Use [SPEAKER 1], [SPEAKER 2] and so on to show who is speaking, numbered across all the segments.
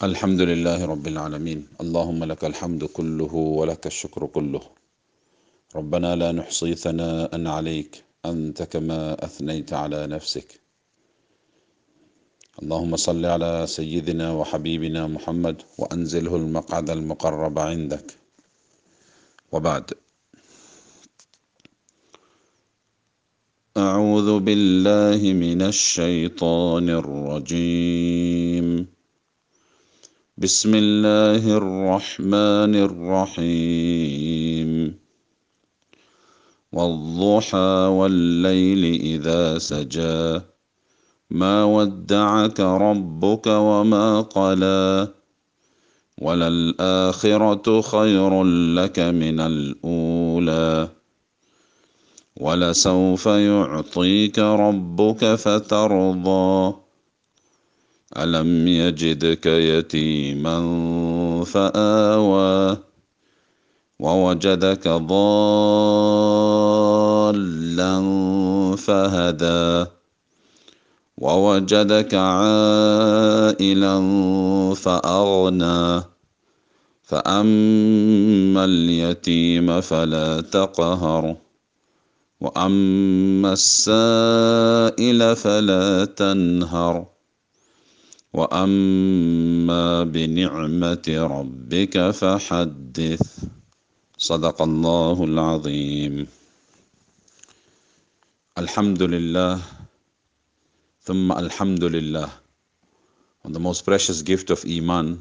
[SPEAKER 1] الحمد لله رب العالمين. اللهم لك الحمد كله ولك الشكر كله. ربنا لا نحصي ثناء عليك أنت كما أثنيت على نفسك. اللهم صل على سيدنا وحبيبنا محمد وأنزله المقعد المقرب عندك. وبعد، أعوذ بالله من الشيطان الرجيم. بسم الله الرحمن الرحيم. والضحى والليل إذا سجى ما ودعك ربك وما قلى وللآخرة خير لك من الأولى ولسوف يعطيك ربك فترضى ألم يجدك يتيما فآوى ووجدك ضالا فهدى ووجدك عائلا فأغنى فأما اليتيم فلا تقهر وأما السائل فلا تنهر وأما بنعمة ربك فحدث. صدق الله العظيم. الحمد لله ثم الحمد لله on the most precious gift of Iman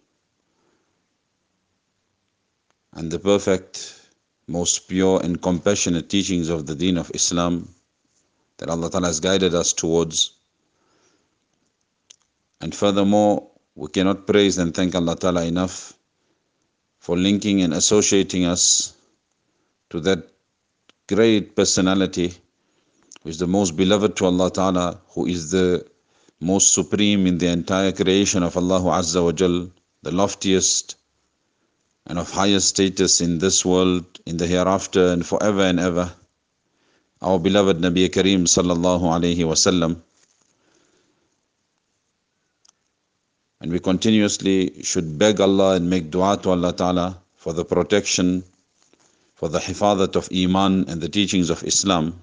[SPEAKER 1] and the perfect, most pure and compassionate teachings of the Deen of Islam that Allah Ta'ala has guided us towards. And furthermore, we cannot praise and thank Allah Ta'ala enough for linking and associating us to that great personality who is the most beloved to Allah Ta'ala, who is the most supreme in the entire creation of Allah Azza wa Jal, the loftiest and of highest status in this world, in the hereafter and forever and ever, our beloved Nabi Kareem Sallallahu Alaihi Wasallam. And we continuously should beg Allah and make dua to Allah Ta'ala for the protection, for the hifadat of Iman and the teachings of Islam.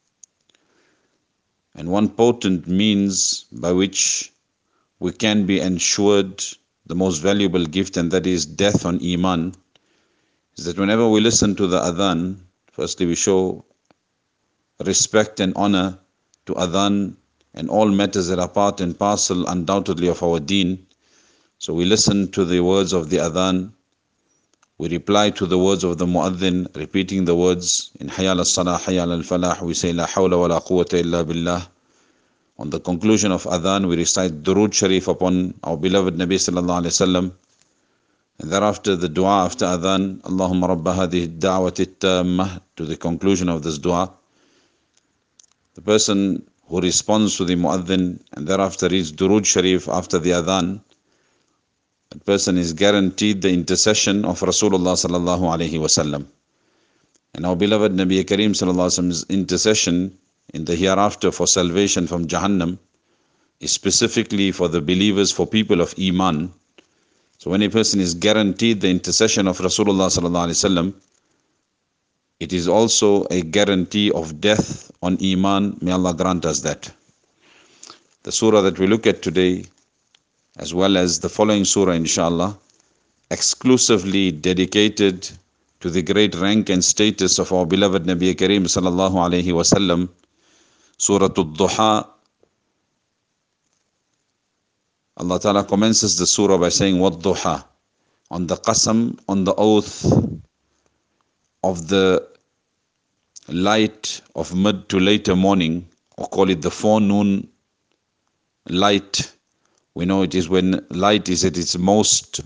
[SPEAKER 1] And one potent means by which we can be ensured the most valuable gift, and that is death on Iman, is that whenever we listen to the adhan, firstly we show respect and honor to adhan and all matters that are part and parcel undoubtedly of our deen. So we listen to the words of the adhan, we reply to the words of the muadhin, repeating the words in Hayya al-salah, Hayya al-falah, we say La hawla wa la quwwata illa billah. On the conclusion of adhan, we recite Durood Sharif upon our beloved Nabi sallallahu alayhi wasallam. And thereafter the dua after adhan, Allahumma rabba hadhihi ad-da'wati at-tammah, to the conclusion of this dua. The person who responds to the muadhin and thereafter reads Durood Sharif after the adhan, that person is guaranteed the intercession of Rasulullah sallallahu alaihi wasallam. And our beloved Nabi Kareem sallallahu alaihi wasallam's intercession in the hereafter for salvation from Jahannam is specifically for the believers, for people of Iman. So when a person is guaranteed the intercession of Rasulullah sallallahu alaihi wasallam, it is also a guarantee of death on Iman. May Allah grant us that. The surah that we look at today, as well as the following surah inshallah, exclusively dedicated to the great rank and status of our beloved Nabi Kareem sallallahu alaihi wasallam, Surah Ad-Duha. Allah Ta'ala commences the surah by saying Wad-Duha, on the qasam, on the oath of the light of mid to later morning, or call it the forenoon light. We know it is when light is at its most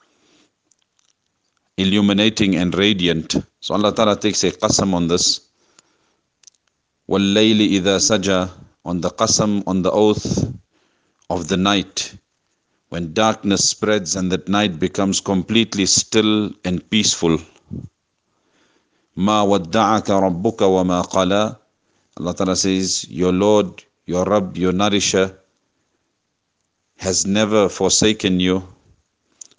[SPEAKER 1] illuminating and radiant. So Allah Ta'ala takes a qasam on this. وَاللَّيْلِ إِذَا سَجَى, on the qasam, on the oath of the night, when darkness spreads and that night becomes completely still and peaceful. مَا وَدَّعَكَ رَبُّكَ وَمَا قَلَى, Allah Ta'ala says, your Lord, your Rabb, your Nourisher has never forsaken you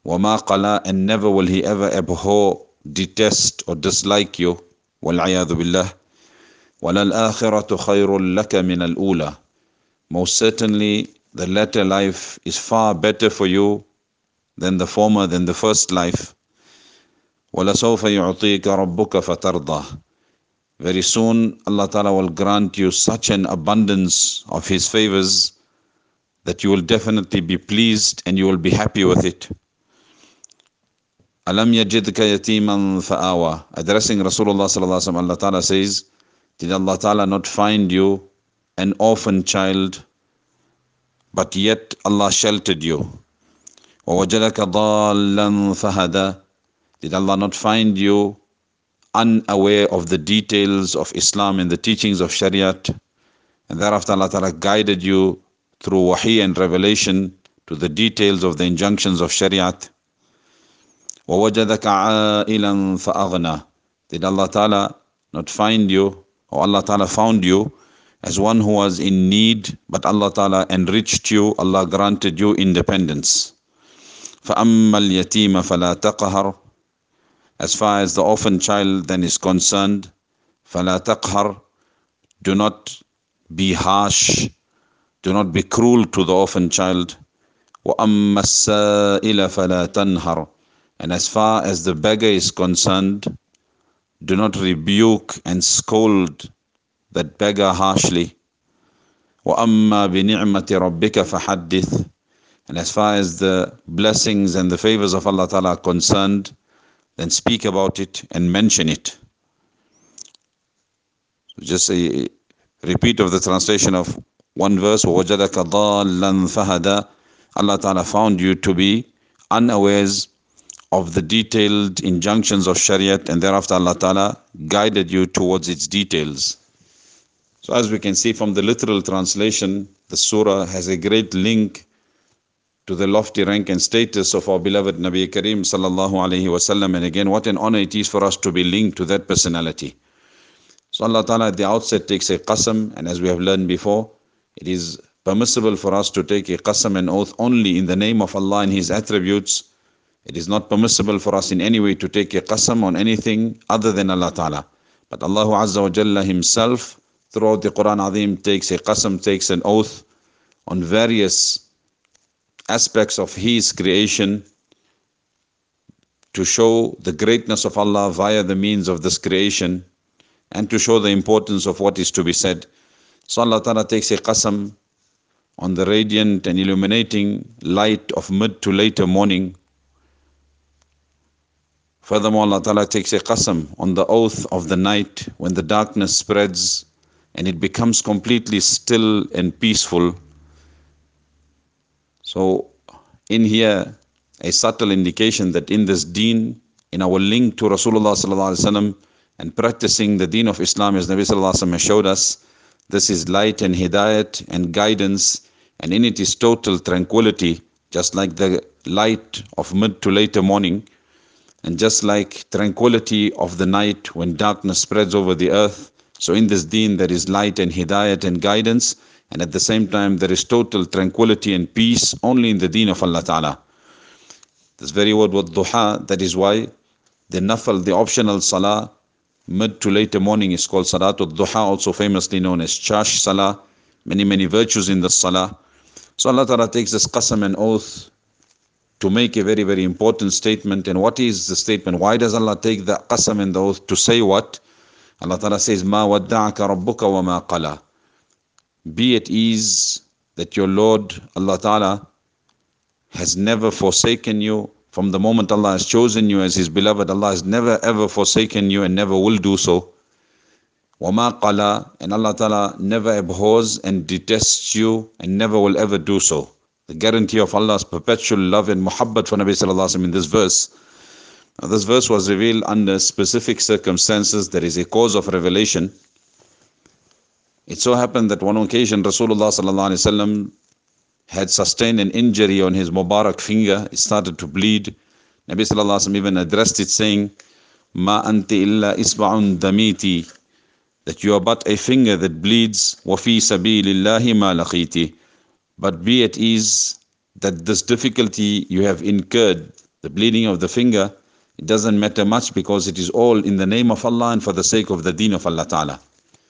[SPEAKER 1] وَمَا قَلَى, and never will he ever abhor, detest or dislike you. وَالْعِيَاذُ بِاللَّهِ. وَلَلْآخِرَةُ خَيْرٌ لَكَ مِنَ الْأُولَى. Most certainly the latter life is far better for you than the former, than the first life. وَلَسَوْفَ يُعْطِيكَ رَبُّكَ فَتَرْضَى. Very soon Allah Ta'ala will grant you such an abundance of His favors that you will definitely be pleased and you will be happy with it. Alam yajidka yatiman fa'awa. Addressing Rasulullah sallallahu alaihi wasallam, Allah Ta'ala says, did Allah Ta'ala not find you an orphan child, but yet Allah sheltered you? وَوَجَدَكَ ضَالًّا فَهَدَى. Did Allah not find you unaware of the details of Islam and the teachings of Shariat, and thereafter Allah Ta'ala guided you through wahi and revelation to the details of the injunctions of Shariat? وَوَجَدَكَ عَائِلًا فَأَغْنَى. Did Allah Ta'ala not find you, or Allah Ta'ala found you as one who was in need, but Allah Ta'ala enriched you, Allah granted you independence? فَأَمَّا الْيَتِيمَ فَلَا تَقْهَرْ. As far as the orphan child then is concerned, فَلَا تَقْهَرْ. Do not be harsh, do not be cruel to the orphan child. وَأَمَّا السَّائِلَ فَلَا تَنْهَرْ. And as far as the beggar is concerned, do not rebuke and scold that beggar harshly. وَأَمَّا بِنِعْمَةِ رَبِّكَ فَحَدِّثْ. And as far as the blessings and the favors of Allah Ta'ala are concerned, then speak about it and mention it. Just a repeat of the translation of one verse. وَوَجَدَكَ ضَالًّا فَهَدَى. Allah Ta'ala found you to be unawares of the detailed injunctions of Shariat, and thereafter Allah Ta'ala guided you towards its details. So as we can see from the literal translation, the surah has a great link to the lofty rank and status of our beloved Nabi Kareem sallallahu alaihi wasallam. And again, what an honor it is for us to be linked to that personality. So Allah Ta'ala at the outset takes a qasam, and as we have learned before, it is permissible for us to take a qasam and oath only in the name of Allah and His attributes. It is not permissible for us in any way to take a qasam on anything other than Allah Ta'ala. But Allah Azza wa Jalla Himself throughout the Quran Azim takes a qasam, takes an oath on various aspects of His creation to show the greatness of Allah via the means of this creation and to show the importance of what is to be said. So Allah Ta'ala takes a qasam on the radiant and illuminating light of mid to later morning. Furthermore, Allah Ta'ala takes a qasam on the oath of the night when the darkness spreads and it becomes completely still and peaceful. So in here, a subtle indication that in this deen, in our link to Rasulullah sallallahu alaihi wasallam and practicing the deen of Islam as Nabi sallallahu alaihi wasallam has showed us, this is light and hidayat and guidance, and in it is total tranquility, just like the light of mid to later morning. And just like tranquility of the night when darkness spreads over the earth, so in this deen there is light and hidayat and guidance, and at the same time there is total tranquility and peace only in the deen of Allah Ta'ala. This very word with duha, that is why the nafal, the optional salah, mid to later morning is called salatul duha, also famously known as chash salah. Many virtues in the salah. So Allah Ta'ala takes this qasam and oath to make a very important statement. And what is the statement? Why does Allah take the qasam and the oath to say what? Allah Ta'ala says, مَا وَدَّعَكَ رَبُّكَ وَمَا قَلَى. Be at ease that your Lord, Allah Ta'ala, has never forsaken you. From the moment Allah has chosen you as His beloved, Allah has never ever forsaken you and never will do so. وَمَا قَلَى. And Allah Ta'ala never abhors and detests you and never will ever do so. The guarantee of Allah's perpetual love and muhabbat for Nabi sallallahu alaihi wasallam in this verse. Now, this verse was revealed under specific circumstances. There is a cause of revelation. It so happened that one occasion Rasulullah sallallahu alaihi wasallam had sustained an injury on his Mubarak finger. It started to bleed. Nabi sallallahu alaihi wasallam even addressed it saying, "Ma anti illa isba'un damiti," that you are but a finger that bleeds. "Wa fi sabilillahi ma laqiti." But be at ease that this difficulty you have incurred, the bleeding of the finger, it doesn't matter much because it is all in the name of Allah and for the sake of the deen of Allah Ta'ala.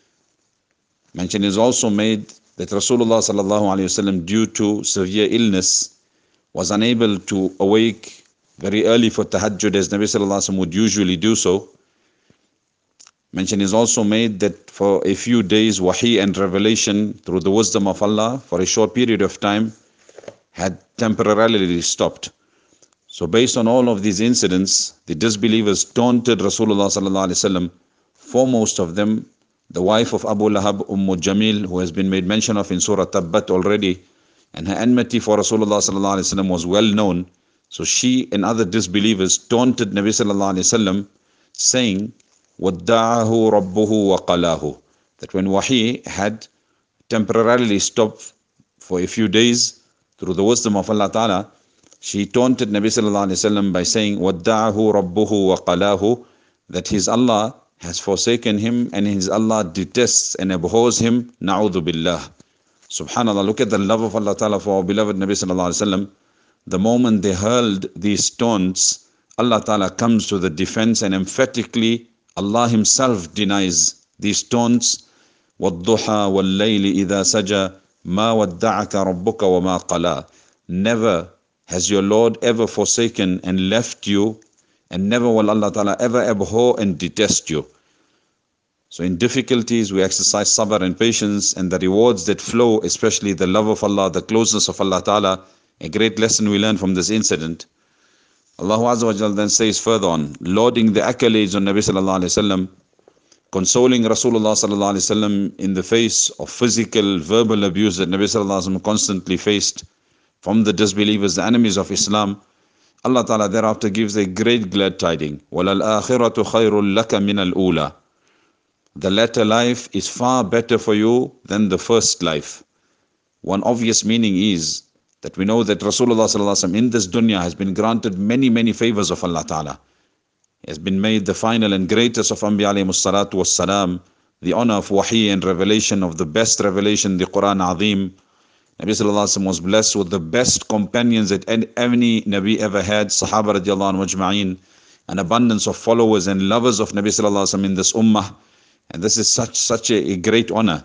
[SPEAKER 1] Mention is also made that Rasulullah sallallahu alaihi wasallam, due to severe illness, was unable to awake very early for tahajjud as Nabi sallallahu alaihi wasallam would usually do so. Mention is also made that for a few days wahi and revelation through the wisdom of Allah for a short period of time had temporarily stopped. So based on all of these incidents, the disbelievers taunted Rasulullah sallallahu alaihi wasallam, foremost of them the wife of Abu Lahab, Jamil, who has been made mention of in Surah Tabbat already, and her enmity for Rasulullah sallallahu alaihi wasallam was well known. So she and other disbelievers taunted Nabi sallallahu alaihi wasallam, saying, "Wadda'ahu rabbuhu wa qalahu," that when wahi had temporarily stopped for a few days through the wisdom of Allah Ta'ala, she taunted Nabi sallallahu alaihi wasallam by saying, "Wadda'ahu rabbuhu wa qalahu," that his Allah has forsaken him and his Allah detests and abhors him. Na'udhu billah. Subhanallah, look at the love of Allah Ta'ala for our beloved Nabi sallallahu alaihi wasallam. The moment they hurled these taunts, Allah Ta'ala comes to the defense and emphatically Allah himself denies these taunts. وَالضُّحَى وَاللَّيْلِ إِذَا سَجَى مَا وَدَّعَكَ رَبُّكَ وَمَا قَلَى. Never has your Lord ever forsaken and left you, and never will Allah Ta'ala ever abhor and detest you. So in difficulties we exercise sabr and patience, and the rewards that flow, especially the love of Allah, the closeness of Allah Ta'ala. A great lesson we learn from this incident. Allah Azza wa Jal then says further on, lauding the accolades on Nabi sallallahu alaihi wasallam, consoling Rasulullah sallallahu alaihi wasallam in the face of physical, verbal abuse that Nabi sallallahu alaihi wasallam constantly faced from the disbelievers, the enemies of Islam. Allah Ta'ala thereafter gives a great glad tiding. وَلَلْآخِرَةُ خَيْرٌ لَكَ مِنَ الْأُولَى. The latter life is far better for you than the first life. One obvious meaning is that we know that Rasulullah sallallahu alaihi wasallam in this dunya has been granted many, many favors of Allah Ta'ala. He has been made the final and greatest of Anbiya alayhi salatu was salam, the honor of wahi and revelation, of the best revelation, the Quran Azim. Nabi sallallahu alaihi wasallam was blessed with the best companions that any Nabi ever had, Sahaba radiallahu anhu ajma'in, an abundance of followers and lovers of Nabi sallallahu alaihi wasallam in this ummah. And this is such a great honor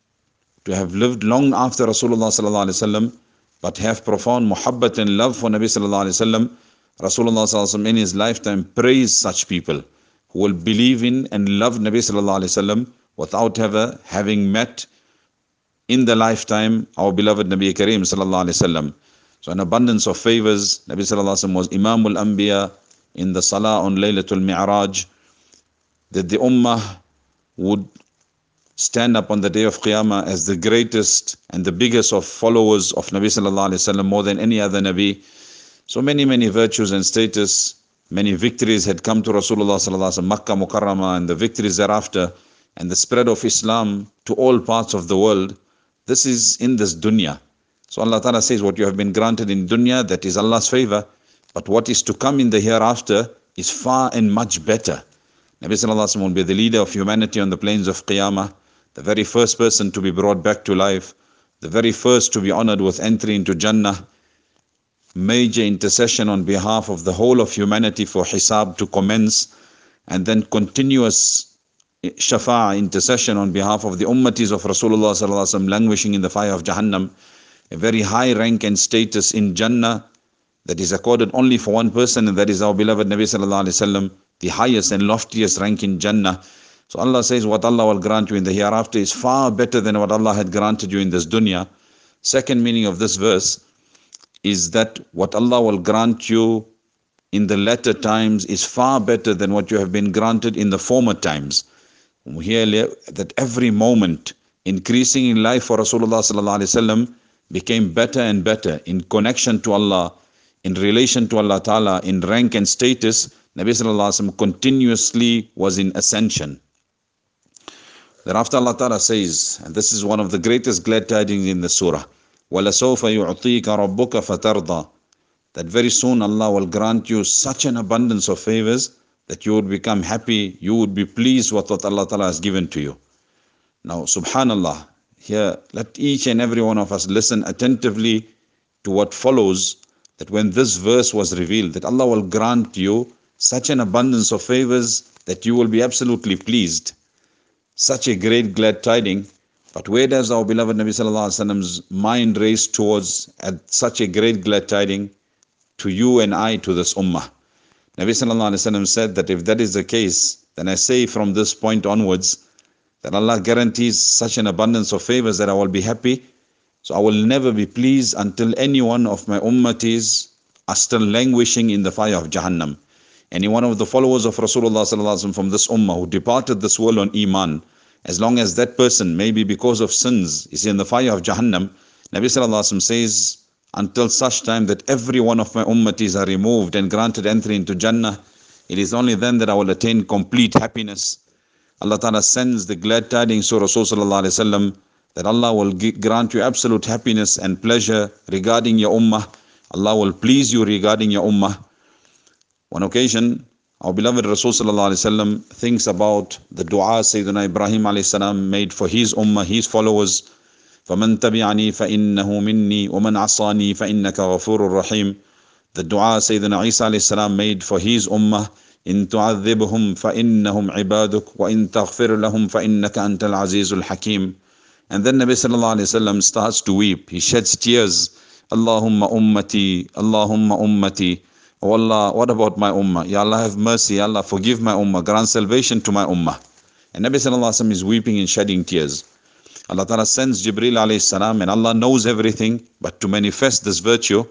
[SPEAKER 1] to have lived long after Rasulullah sallallahu alaihi wasallam, but have profound muhabbat and love for Nabi sallallahu alaihi wasallam. Rasulullah sallallahu alaihi wasallam in his lifetime praised such people who will believe in and love Nabi sallallahu alaihi wasallam without ever having met in the lifetime our beloved Nabi Kareem sallallahu alaihi wasallam. So an abundance of favors. Nabi sallallahu alaihi wasallam was Imamul Anbiya in the Salah on Laylatul Mi'raj, that the ummah would stand up on the day of Qiyamah as the greatest and the biggest of followers of Nabi sallallahu alaihi wasallam, more than any other Nabi. So many virtues and status, many victories had come to Rasulullah sallallahu alaihi wasallam, Makkah Mukarramah, and the victories thereafter, and the spread of Islam to all parts of the world. This is in this dunya. So Allah Ta'ala says, what you have been granted in dunya, that is Allah's favor, but what is to come in the hereafter is far and much better. Nabi sallallahu alaihi wasallam will be the leader of humanity on the plains of Qiyamah, the very first person to be brought back to life, the very first to be honored with entry into Jannah, major intercession on behalf of the whole of humanity for hisab to commence, and then continuous shafa'a, intercession on behalf of the ummatis of Rasulullah sallallahu alaihi wasallam languishing in the fire of Jahannam, a very high rank and status in Jannah that is accorded only for one person, and that is our beloved Nabi sallallahu alaihi wasallam, the highest and loftiest rank in Jannah. So Allah says what Allah will grant you in the hereafter is far better than what Allah had granted you in this dunya. Second meaning of this verse is that what Allah will grant you in the latter times is far better than what you have been granted in the former times. We hear that every moment increasing in life for Rasulullah sallallahu alaihi wasallam became better and better in connection to Allah, in relation to Allah Ta'ala, in rank and status. Nabi sallallahu alaihi wasallam continuously was in ascension. Thereafter Allah Ta'ala says, and this is one of the greatest glad tidings in the surah, وَلَسَوْفَ يُعْطِيكَ رَبُّكَ فَتَرْضَى, that very soon Allah will grant you such an abundance of favors that you would become happy, you would be pleased with what Allah Ta'ala has given to you. Now subhanallah, here let each and every one of us listen attentively to what follows, that when this verse was revealed, that Allah will grant you such an abundance of favors that you will be absolutely pleased. Such a great glad tiding. But where does our beloved Nabi Sallallahu Alaihi Wasallam's mind race towards at such a great glad tiding? To you and I, to this ummah. Nabi Sallallahu Alaihi Wasallam said that if that is the case, then I say from this point onwards that Allah guarantees such an abundance of favors that I will be happy. So I will never be pleased until any one of my ummatis are still languishing in the fire of Jahannam. Any one of the followers of Rasulullah Sallallahu Alaihi Wasallam from this ummah who departed this world on Iman, as long as that person, maybe because of sins, is in the fire of Jahannam, Nabi Sallallahu Alaihi Wasallam says, until such time that every one of my ummatis are removed and granted entry into Jannah, it is only then that I will attain complete happiness. Allah Ta'ala sends the glad tidings to Rasulullah Sallallahu Alaihi Wasallam that Allah will grant you absolute happiness and pleasure regarding your ummah. Allah will please you regarding your ummah. One occasion, our beloved Rasul Sallallahu Alaihi Wasallam thinks about the dua Sayyidina Ibrahim Alayhi Salam made for his ummah, his followers. فَمَنْ تَبِعَنِي فَإِنَّهُ مِنِّي وَمَنْ عَصَانِي فَإِنَّكَ غَفُورٌ رَحِيمٌ. The dua Sayyidina Isa Alayhi Salam made for his ummah. إِن تُعَذِّبْهُمْ فَإِنَّهُمْ عِبَادُكَ وَإِن تَغْفِرْ لَهُمْ فَإِنَّكَ أَنْتَ الْعَزِيزُ الْحَكِيمُ. And then Nabi Sallallahu Alaihi Wasallam starts to weep. He sheds tears. Allahumma ummati, Allahumma ummati. Oh Allah, what about my ummah? Ya Allah, have mercy. Ya Allah, forgive my ummah. Grant salvation to my ummah. And Nabi Sallallahu Alaihi Wasallam is weeping and shedding tears. Allah Ta'ala sends Jibreel Alayhi Salam, and Allah knows everything, but to manifest this virtue.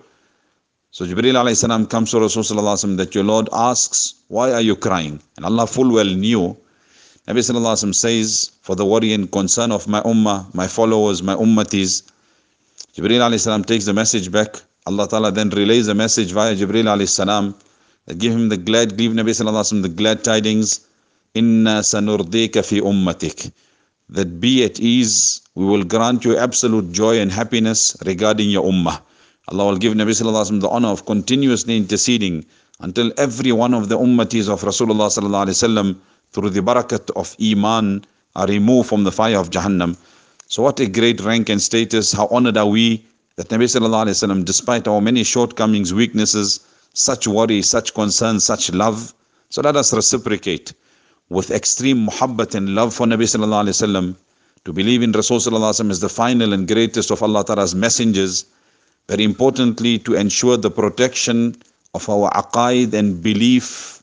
[SPEAKER 1] So Jibreel Alayhi Salam comes to Rasulullah Sallallahu Alaihi Wasallam that your Lord asks, why are you crying? And Allah full well knew. Nabi Sallallahu Alaihi Wasallam says, for the worry and concern of my ummah, my followers, my ummatis. Jibreel Alayhi Salam takes the message back. Allah Ta'ala then relays the message via Jibreel Alayhi Salam. Give Nabi Sallallahu Alaihi Wasallam the glad tidings. Inna sanurdika fi ummatik. That be at ease, we will grant you absolute joy and happiness regarding your ummah. Allah will give Nabi Sallallahu Alaihi Wasallam the honor of continuously interceding until every one of the ummatis of Rasulullah Sallallahu Alaihi Wasallam through the barakat of Iman are removed from the fire of Jahannam. So what a great rank and status, how honored are we that Nabi Sallallahu Alaihi Wasallam, despite our many shortcomings, weaknesses, such worry, such concern, such love. So let us reciprocate with extreme muhabbat and love for Nabi Sallallahu Alaihi Wasallam, to believe in Rasul Sallallahu Alaihi Wasallam as the final and greatest of Allah Ta'ala's messengers. Very importantly, to ensure the protection of our aqaid and belief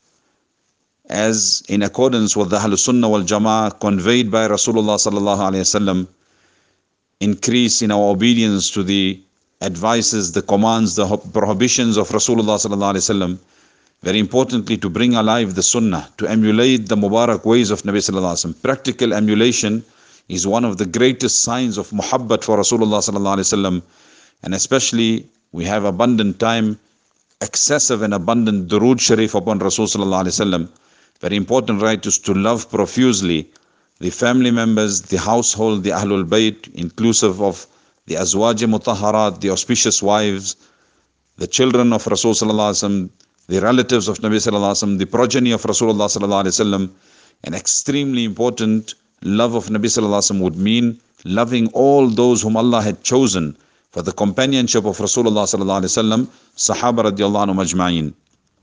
[SPEAKER 1] as in accordance with the Ahlul Sunnah wal Jama'ah conveyed by Rasulullah Sallallahu Alaihi Wasallam. Increase in our obedience to the advices, the commands, the prohibitions of Rasulullah Sallallahu Alaihi Wasallam. Very importantly, to bring alive the Sunnah, to emulate the Mubarak ways of Nabi Sallallahu Alaihi Wasallam. Practical emulation is one of the greatest signs of muhabbat for Rasulullah Sallallahu Alaihi Wasallam. And especially, we have abundant time, excessive and abundant durood sharif upon Rasul Sallallahu Alaihi Wasallam. Very important, right, is to love profusely the family members, the household, the Ahlul Bayt, inclusive of the Azwaj Mutahharat, the auspicious wives, the children of Rasul Sallallahu Alaihi Wasallam, the relatives of Nabi Sallallahu Alaihi Wasallam, the progeny of Rasulullah Sallallahu Alaihi Wasallam. An extremely important love of Nabi Sallallahu Alaihi Wasallam would mean loving all those whom Allah had chosen for the companionship of Rasulullah Sallallahu Alaihi Wasallam, Sahaba radiallahu anhum ajma'in.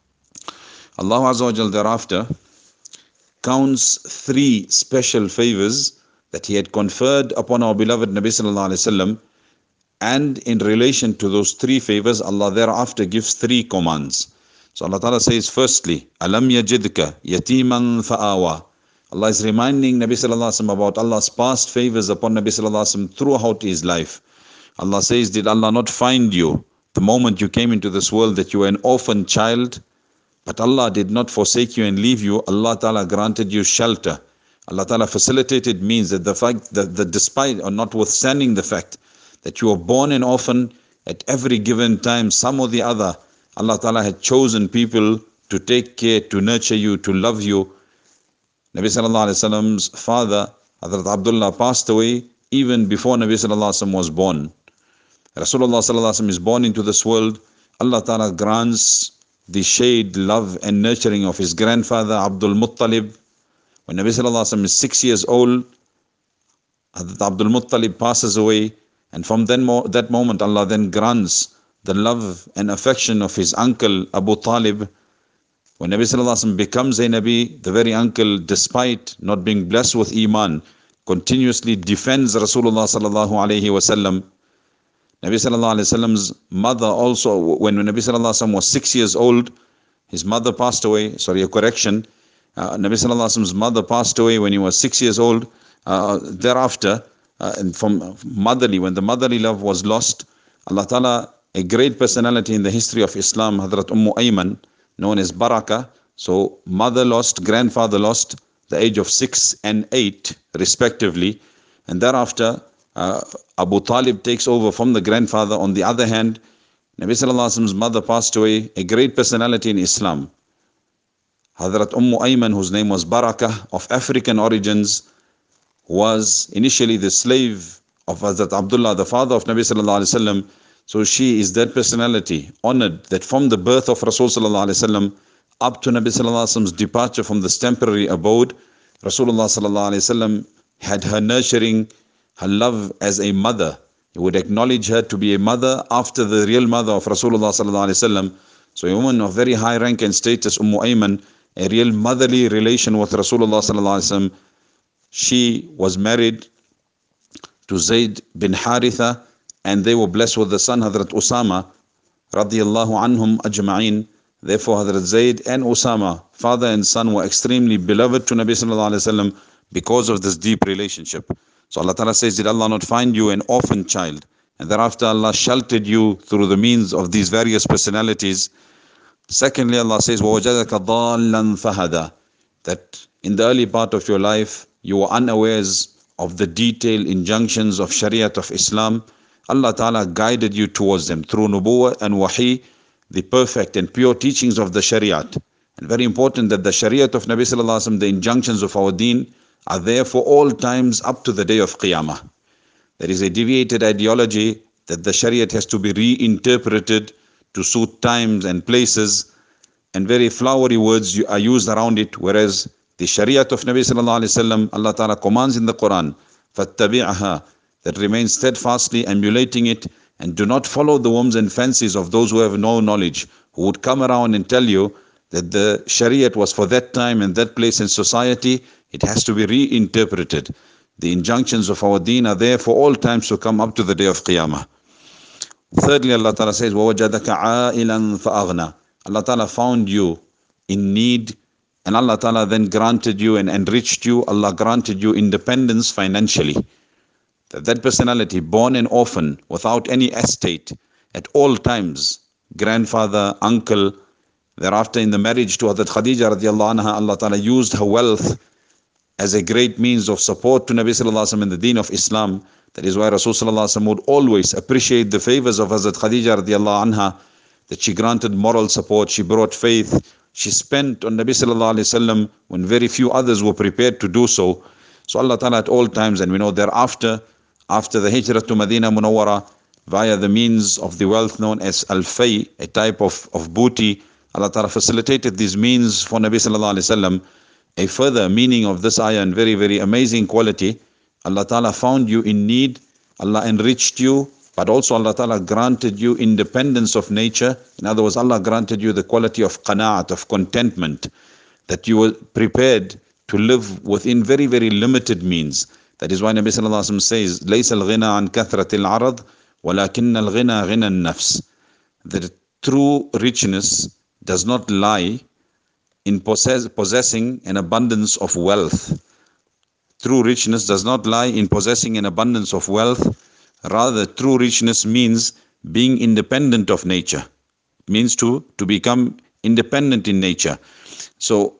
[SPEAKER 1] Allah Azza wa Jal thereafter counts 3 special favors that He had conferred upon our beloved Nabi Sallallahu Alaihi Wasallam, and in relation to those 3 favors, Allah thereafter gives 3 commands. So Allah Ta'ala says, firstly, Alam yajidka yatiman fa'awa. Allah is reminding Nabi Sallallahu Alaihi Wasallam about Allah's past favors upon Nabi Sallallahu Alaihi Wasallam throughout his life. Allah says, did Allah not find you the moment you came into this world that you were an orphan child? But Allah did not forsake you and leave you. Allah Ta'ala granted you shelter. Allah Ta'ala facilitated means that the fact that despite or notwithstanding the fact that you were born an orphan, at every given time, some or the other, Allah Ta'ala had chosen people to take care, to nurture you, to love you. Nabi Sallallahu Alaihi Wasallam's father, Hazrat Abdullah, passed away even before Nabi Sallallahu Alaihi Wasallam was born. Rasulullah Sallallahu Alaihi Wasallam is born into this world. Allah Ta'ala grants the shade, love and nurturing of his grandfather Abdul Muttalib. When Nabi Sallallahu Alaihi Wasallam is 6 years old, Abdul Muttalib passes away, and from then that moment Allah then grants the love and affection of his uncle Abu Talib. When Nabi Sallallahu Alaihi Wasallam becomes a Nabi, the very uncle, despite not being blessed with Iman, continuously defends Rasulullah Sallallahu Alaihi Wasallam. Nabi Sallallahu Alaihi Wasallam's mother also, when Nabi Sallallahu Alaihi Wasallam was 6 years old, his mother passed away. Sorry, a correction. Nabi Sallallahu Alaihi Wasallam's mother passed away when he was 6 years old. Thereafter, and from motherly, when the motherly love was lost, Allah Ta'ala, a great personality in the history of Islam, Hadrat Ayman, known as Baraka. So mother lost, grandfather lost, the age of 6 and 8 respectively. And thereafter, Abu Talib takes over from the grandfather. On the other hand, Nabi Sallallahu Alaihi Wasallam's mother passed away, a great personality in Islam. Hadrat Ayman, whose name was Baraka, of African origins, was initially the slave of Hazrat Abdullah, the father of Nabi Sallallahu Alaihi Wasallam. So she is that personality, honored, that from the birth of Rasul Sallallahu Alaihi Wasallam up to Nabi Sallallahu Alaihi Wasallam's departure from this temporary abode, Rasulullah Sallallahu Alaihi Wasallam had her nurturing, her love as a mother. He would acknowledge her to be a mother after the real mother of Rasulullah Sallallahu Alaihi Wasallam. So a woman of very high rank and status, Ayman, a real motherly relation with Rasulullah Sallallahu Alaihi Wasallam. She was married to Zayd bin Haritha, and they were blessed with the son Hadrat Usama radiyallahu anhum ajma'in. Therefore Hadrat Zayd and Usama, father and son, were extremely beloved to Nabi Sallallahu Alaihi Wasallam because of this deep relationship. So Allah Ta'ala says, did Allah not find you an orphan child? And thereafter Allah sheltered you through the means of these various personalities. Secondly, Allah says, وَوَجَدَكَ ضَالًّا فَهَدَى, that in the early part of your life, you were unawares of the detailed injunctions of Shariat of Islam. Allah Ta'ala guided you towards them through Nubuwwah and Wahi, the perfect and pure teachings of the Shariat. And very important that the Shariat of Nabi Sallallahu Alaihi Wasallam, the injunctions of our deen, are there for all times up to the day of Qiyamah. There is a deviated ideology that the Shariat has to be reinterpreted to suit times and places, and very flowery words are used around it, whereas the Shariat of Nabi Sallallahu Alaihi Wasallam, Allah Ta'ala commands in the Quran, فَاتَّبِعْهَا, that remain steadfastly emulating it, and do not follow the whims and fancies of those who have no knowledge, who would come around and tell you that the Shariat was for that time and that place in society. It has to be reinterpreted. The injunctions of our deen are there for all times to come up to the day of Qiyamah. Thirdly, Allah Ta'ala says, وَوَجَدَكَ عَائِلًا فَأَغْنَى, Allah Ta'ala found you in need, and Allah Ta'ala then granted you and enriched you. Allah granted you independence financially. That personality, born an orphan, without any estate, at all times, grandfather, uncle, thereafter in the marriage to Hazrat Khadija radiallahu anha, Allah Ta'ala used her wealth as a great means of support to Nabi Sallallahu Alaihi Wasallam in the deen of Islam. That is why Rasul Sallallahu Alaihi Wasallam would always appreciate the favors of Hazrat Khadija radiallahu anha, that she granted moral support, she brought faith, she spent on Nabi Sallallahu Alaihi Wasallam when very few others were prepared to do so. So Allah Ta'ala at all times, and we know thereafter, after the Hijrah to Medina Munawwara, via the means of the wealth known as Al-Fay, a type of booty, Allah Ta'ala facilitated these means for Nabi Sallallahu Alaihi Wasallam. A further meaning of this ayah, and very, very amazing quality, Allah Ta'ala found you in need, Allah enriched you, but also Allah Ta'ala granted you independence of nature. In other words, Allah granted you the quality of qana'at, of contentment, that you were prepared to live within very, very limited means. That is why Nabi Sallallahu Alaihi Wasallam says, لَيْسَ الْغِنَى عَنْ كَثْرَةِ الْعَرَضِ وَلَكِنَّ الْغِنَى غِنَى النَّفْسِ. The true richness does not lie in possessing an abundance of wealth. True richness does not lie in possessing an abundance of wealth. Rather, true richness means being independent of nature. It means to become independent in nature. So,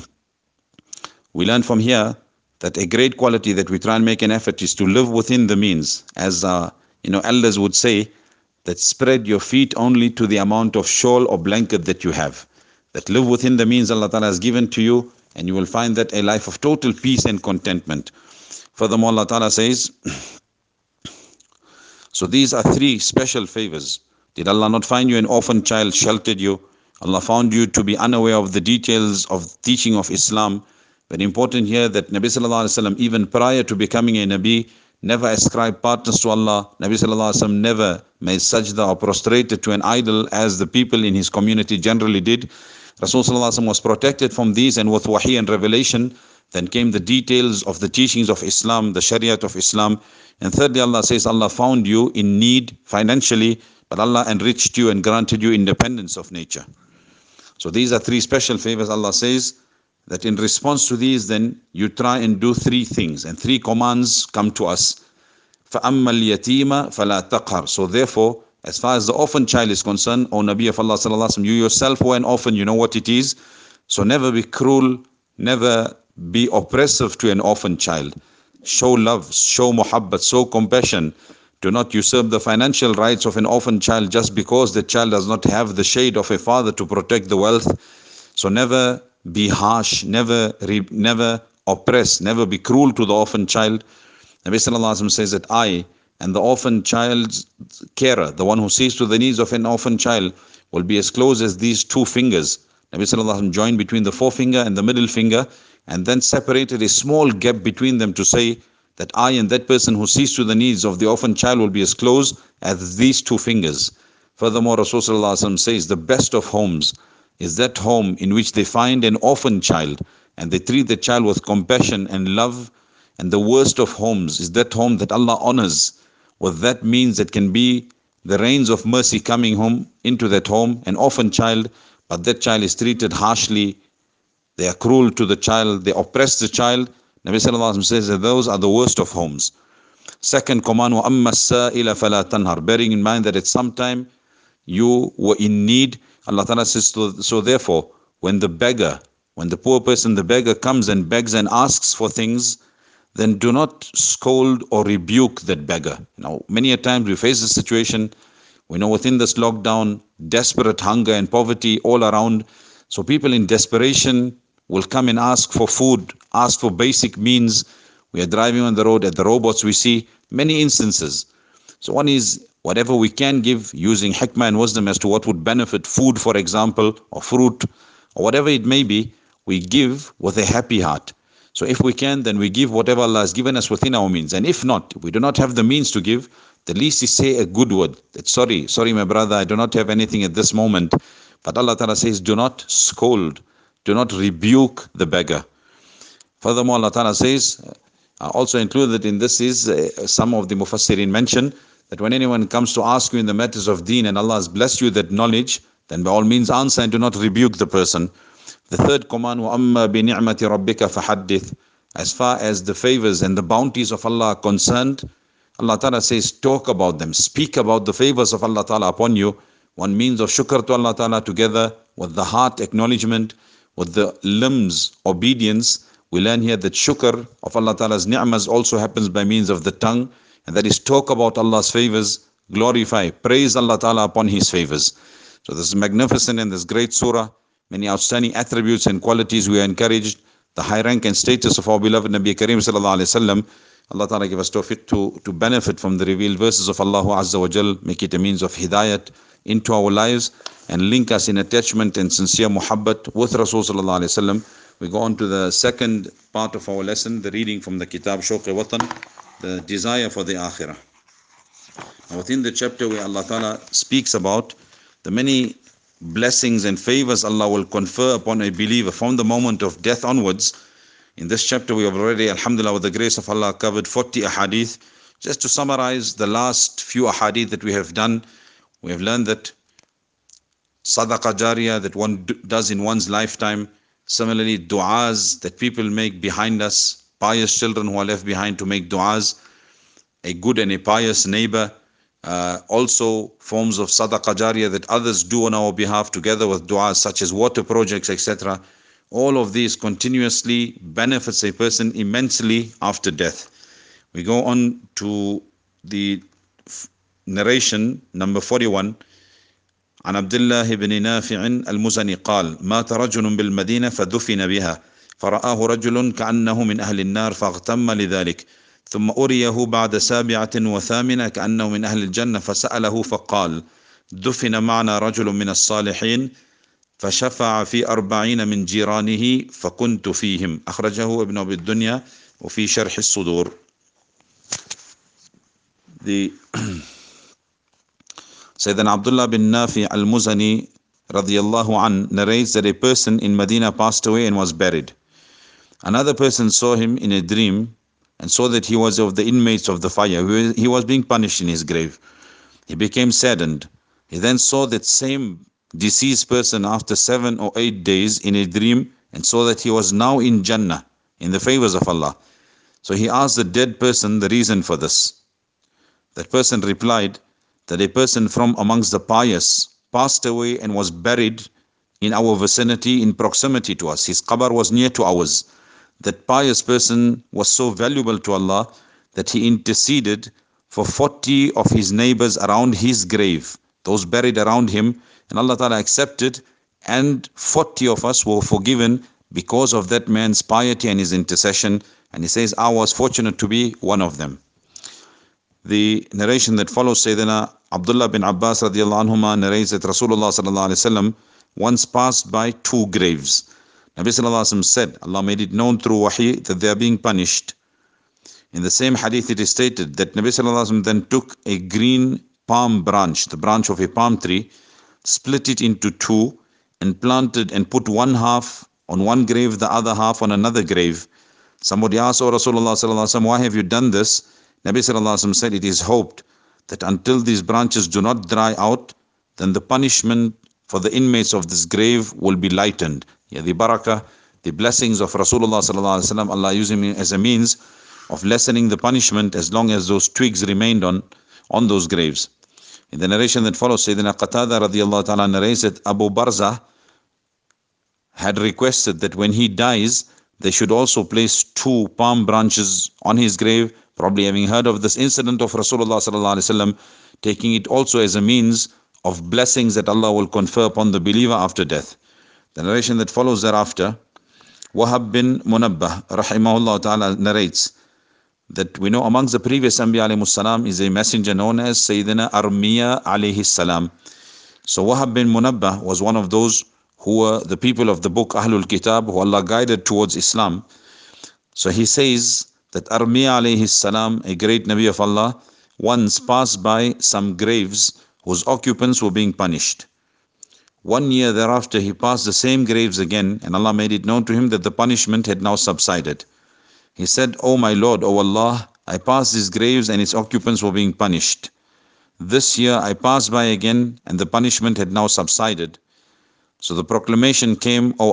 [SPEAKER 1] we learn from here that a great quality that we try and make an effort is to live within the means. As elders would say, that spread your feet only to the amount of shawl or blanket that you have. That live within the means Allah Ta'ala has given to you, and you will find that a life of total peace and contentment. Furthermore, Allah Ta'ala says, so these are three special favors. Did Allah not find you an orphan child, sheltered you? Allah found you to be unaware of the details of teaching of Islam. Very important here that Nabi Sallallahu Alaihi Wasallam, even prior to becoming a Nabi, never ascribe partners to Allah. Nabi sallallahu alaihi wasallam never made sajda or prostrated to an idol as the people in his community generally did. Rasul sallallahu alaihi wasallam was protected from these, and with wahi and revelation then came the details of the teachings of Islam, the Shariat of Islam. And thirdly, Allah says, Allah found you in need financially, but Allah enriched you and granted you independence of nature. So these are three special favors. Allah says that in response to these, then you try and do three things, and three commands come to us. فَأَمَّا الْيَتِيمَ فَلَا تَقْهَرْ. So therefore, as far as the orphan child is concerned, O Nabi of Allah sallallahu alaihi wasallam, you yourself were an orphan, you know what it is. So never be cruel, never be oppressive to an orphan child. Show love, show muhabbat, show compassion. Do not usurp the financial rights of an orphan child just because the child does not have the shade of a father to protect the wealth. So never be harsh, never oppress, never be cruel to the orphan child. Nabi sallallahu alaihi wasallam says that I and the orphan child's carer, the one who sees to the needs of an orphan child, will be as close as these two fingers. Nabi sallallahu alaihi wasallam joined between the forefinger and the middle finger, and then separated a small gap between them to say that I and that person who sees to the needs of the orphan child will be as close as these two fingers. Furthermore, Rasulullah says the best of homes is that home in which they find an orphan child and they treat the child with compassion and love. And the worst of homes is that home that Allah honors with that means that can be the rains of mercy coming home into that home, an orphan child, but that child is treated harshly. They are cruel to the child, they oppress the child. Nabi sallallahu alaihi wasallam says that those are the worst of homes. Second command, وَأَمَّا السَّائِلَ فَلَا تَنْهَرْ. Bearing in mind that at some time you were in need, Allah Ta'ala says, so therefore, when the poor person, the beggar comes and begs and asks for things, then do not scold or rebuke that beggar. Now, many a times we face a situation, we know within this lockdown, desperate hunger and poverty all around. So people in desperation will come and ask for food, ask for basic means. We are driving on the road, at the robots we see many instances. So one is whatever we can give using hikmah and wisdom as to what would benefit, food for example, or fruit, or whatever it may be, we give with a happy heart. So if we can, then we give whatever Allah has given us within our means. And if not, if we do not have the means to give, the least is say a good word. That sorry my brother, I do not have anything at this moment. But Allah Ta'ala says, do not scold, do not rebuke the beggar. Furthermore, Allah Ta'ala says, also included in this is some of the Mufassirin mention that when anyone comes to ask you in the matters of deen and Allah has blessed you that knowledge, then by all means answer and do not rebuke the person. The third command, وَأَمَّا بِنِعْمَةِ رَبِّكَ فَحَدِّثْ. As far as the favors and the bounties of Allah are concerned, Allah Ta'ala says, talk about them, speak about the favors of Allah Ta'ala upon you. One means of shukr to Allah Ta'ala together with the heart acknowledgement, with the limbs obedience. We learn here that shukr of Allah Ta'ala's ni'mas also happens by means of the tongue, and that is talk about Allah's favors, glorify, praise Allah Ta'ala upon His favors. So this is magnificent in this great surah. Many outstanding attributes and qualities we are encouraged. The high rank and status of our beloved Nabi Kareem sallallahu alaihi wasallam. Allah Ta'ala give us tawfiq to benefit from the revealed verses of Allah Azza wa Jal. Make it a means of hidayat into our lives and link us in attachment and sincere muhabbat with Rasul sallallahu alaihi wasallam. We go on to the second part of our lesson, the reading from the Kitab Shawq-e-Watan, the desire for the Akhirah. Now within the chapter where Allah Ta'ala speaks about the many blessings and favors Allah will confer upon a believer from the moment of death onwards. In this chapter we have already, alhamdulillah, with the grace of Allah, covered 40 ahadith. Just to summarize the last few ahadith that we have done, we have learned that sadaqah jariyah that one does in one's lifetime, similarly du'as that people make behind us, pious children who are left behind to make du'as, a good and a pious neighbor, also forms of sadaqah jariyah that others do on our behalf together with du'as such as water projects, etc. All of these continuously benefits a person immensely after death. We go on to the narration number 41. عن عبد الله بن نافع المزني قال مات رجل بالمدينة فدفن بها فرآه رجل كأنه من أهل النار فاغتم لذلك ثم أريه بعد 7 و8 كأنه من أهل الجنة فسأله فقال دفن معنا رجل من الصالحين فشفع في 40 من جيرانه فكنت فيهم. أخرجه ابن أبي الدنيا وفي شرح الصدور. The Sayyidina Abdullah bin Nafi al-Muzani radiyallahu an narrates that a person in Medina passed away and was buried. Another person saw him in a dream and saw that he was of the inmates of the fire. He was being punished in his grave. He became saddened. He then saw that same deceased person after 7 or 8 days in a dream and saw that he was now in Jannah, in the favors of Allah. So he asked the dead person the reason for this. That person replied that a person from amongst the pious passed away and was buried in our vicinity, in proximity to us. His qabr was near to ours. That pious person was so valuable to Allah that he interceded for 40 of his neighbors around his grave, those buried around him, and Allah Ta'ala accepted, and 40 of us were forgiven because of that man's piety and his intercession. And he says, I was fortunate to be one of them. The narration that follows, Sayyidina Abdullah bin Abbas radiallahu anhuma narrates that Rasulullah sallallahu alaihi wasallam once passed by 2 graves. Nabi sallallahu alaihi wasallam said, Allah made it known through wahi that they are being punished. In the same hadith it is stated that Nabi sallallahu alaihi wasallam then took a green palm branch, the branch of a palm tree, split it into 2 and planted and put one half on one grave, the other half on another grave. Somebody asked, Oh Rasulullah sallallahu alaihi wasallam, why have you done this? Nabi sallallahu alaihi wasallam said, it is hoped that until these branches do not dry out, then the punishment for the inmates of this grave will be lightened. Yeah, the barakah, the blessings of Rasulullah sallallahu alaihi wasallam, Allah using him as a means of lessening the punishment as long as those twigs remained on those graves. In the narration that follows, Sayyidina Qatada radiallahu ta'ala narrates that Abu Barzah had requested that when he dies, they should also place 2 palm branches on his grave, probably having heard of this incident of Rasulullah sallallahu alaihi wasallam, taking it also as a means of blessings that Allah will confer upon the believer after death. The narration that follows thereafter, Wahab bin Munabbah rahimahullah ta'ala narrates that we know amongst the previous Anbiya alayhi salam is a messenger known as Sayyidina Armiya alayhi salam. So Wahab bin Munabbah was one of those who were the people of the book Ahlul Kitab, who Allah guided towards Islam. So he says that Armiya alayhi salam, a great Nabi of Allah, once passed by some graves whose occupants were being punished. 1 year thereafter he passed the same graves again, and Allah made it known to him that the punishment had now subsided. He said, O my Lord, O Allah, I passed these graves and its occupants were being punished. This year I passed by again and the punishment had now subsided. So the proclamation came, O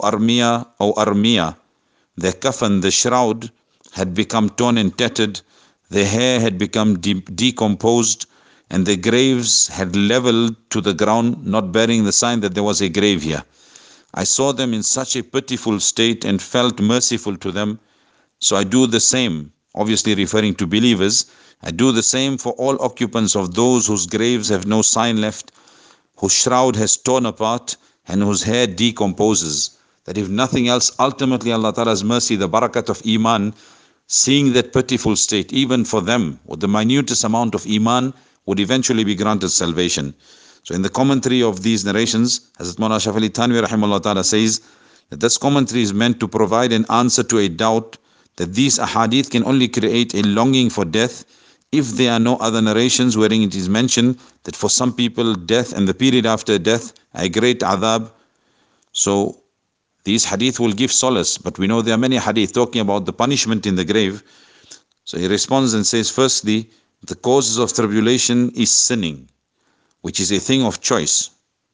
[SPEAKER 1] Armiya, their kafan, the shroud, had become torn and tattered, their hair had become decomposed, and their graves had leveled to the ground, not bearing the sign that there was a grave here. I saw them in such a pitiful state and felt merciful to them. So I do the same, obviously referring to believers. I do the same for all occupants of those whose graves have no sign left, whose shroud has torn apart, and whose hair decomposes. That if nothing else, ultimately Allah Ta'ala's mercy, the barakat of Iman, seeing that pitiful state, even for them, with the minutest amount of Iman, would eventually be granted salvation. So in the commentary of these narrations, Hazrat Mawlana Shafi Ali Thanwi rahimahullah ta'ala says that this commentary is meant to provide an answer to a doubt that these ahadith can only create a longing for death if there are no other narrations wherein it is mentioned that for some people death and the period after death a great adhab. So these hadith will give solace, but we know there are many hadith talking about the punishment in the grave. So he responds and says, firstly, the causes of tribulation is sinning, which is a thing of choice.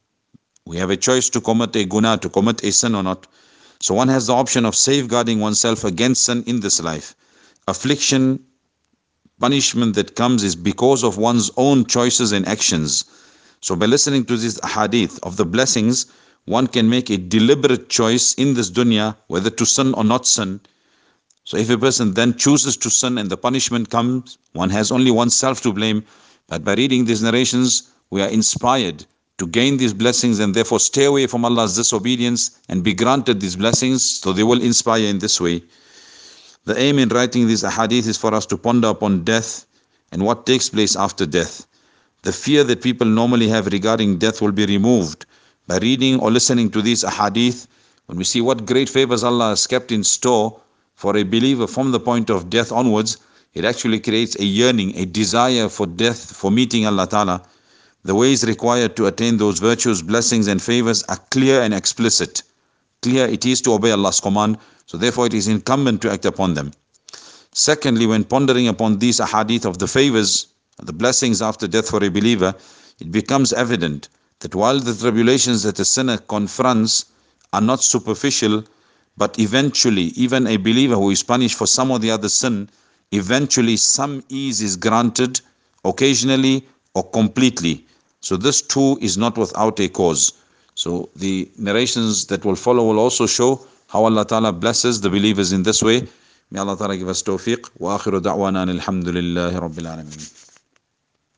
[SPEAKER 1] We have a choice to commit a guna, to commit a sin or not. So one has the option of safeguarding oneself against sin in this life. Affliction, punishment that comes is because of one's own choices and actions. So by listening to this hadith of the blessings, one can make a deliberate choice in this dunya whether to sin or not sin. So if a person then chooses to sin and the punishment comes, one has only oneself to blame. But by reading these narrations, we are inspired to gain these blessings and therefore stay away from Allah's disobedience and be granted these blessings, so they will inspire in this way. The aim in writing these ahadith is for us to ponder upon death and what takes place after death. The fear that people normally have regarding death will be removed by reading or listening to these ahadith. When we see what great favors Allah has kept in store for a believer from the point of death onwards, It actually creates a yearning, a desire for death, for meeting Allah Ta'ala. The ways required to attain those virtues, blessings and favors are clear and explicit. Clear it is to obey Allah's command, so therefore it is incumbent to act upon them. Secondly, when pondering upon these ahadith of the favors, the blessings after death for a believer, it becomes evident that while the tribulations that a sinner confronts are not superficial, but eventually, even a believer who is punished for some or the other sin, eventually some ease is granted, occasionally or completely. So this too is not without a cause. So the narrations that will follow will also show how Allah Ta'ala blesses the believers in this way. May Allah Ta'ala give us tawfiq. Wa akhiru da'wana alhamdulillahi rabbil alameen.